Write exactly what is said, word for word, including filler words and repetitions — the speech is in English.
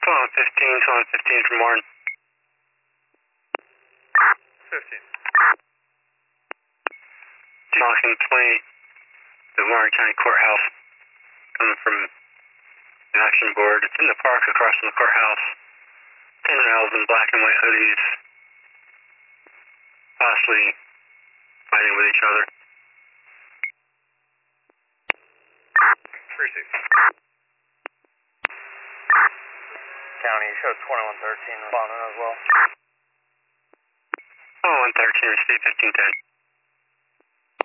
twelve fifteen, twelve fifteen from Warren. fifteen. Falcon twenty, the Warren County Courthouse, coming from the action board. It's in the park across from the courthouse. Ten males in black and white hoodies, possibly fighting with each other. three six. County, you showed twenty-one thirteen responding as well. Oh, one thirteen, receive fifteen ten.